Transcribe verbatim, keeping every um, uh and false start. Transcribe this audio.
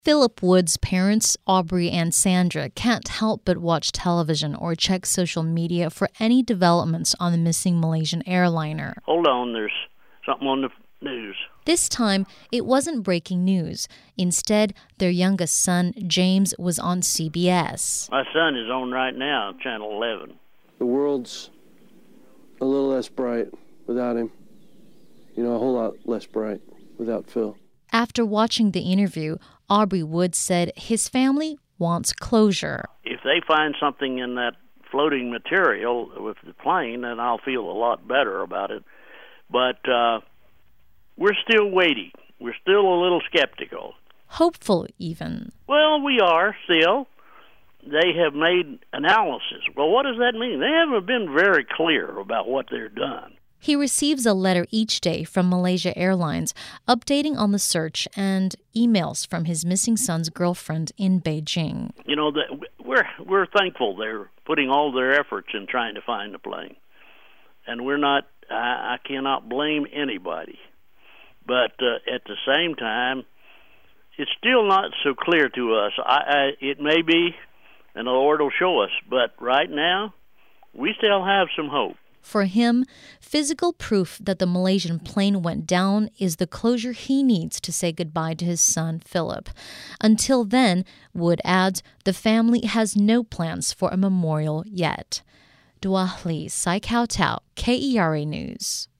Philip Wood's parents, Aubrey and Sandra, can't help but watch television or check social media for any developments on the missing Malaysian airliner. Hold on, there's something on the news. This time, it wasn't breaking news. Instead, their youngest son, James, was on C B S. My son is on right now, Channel eleven. The world's a little less bright without him. You know, a whole lot less bright without Phil. After watching the interview, Aubrey Wood said his family wants closure. If they find something in that floating material with the plane, then I'll feel a lot better about it. But uh, we're still waiting. We're still a little skeptical. Hopeful, even. Well, we are still. They have made analysis. Well, what does that mean? They haven't been very clear about what they've done. He receives a letter each day from Malaysia Airlines updating on the search and emails from his missing son's girlfriend in Beijing. You know, the, we're we're thankful they're putting all their efforts in trying to find the plane. And we're not, I, I cannot blame anybody. But uh, at the same time, it's still not so clear to us. I, I, it may be, and the Lord will show us. But right now, we still have some hope. For him, physical proof that the Malaysian plane went down is the closure he needs to say goodbye to his son, Philip. Until then, Wood adds, the family has no plans for a memorial yet. Dua Lee, Sai Kao Tao, K E R A News.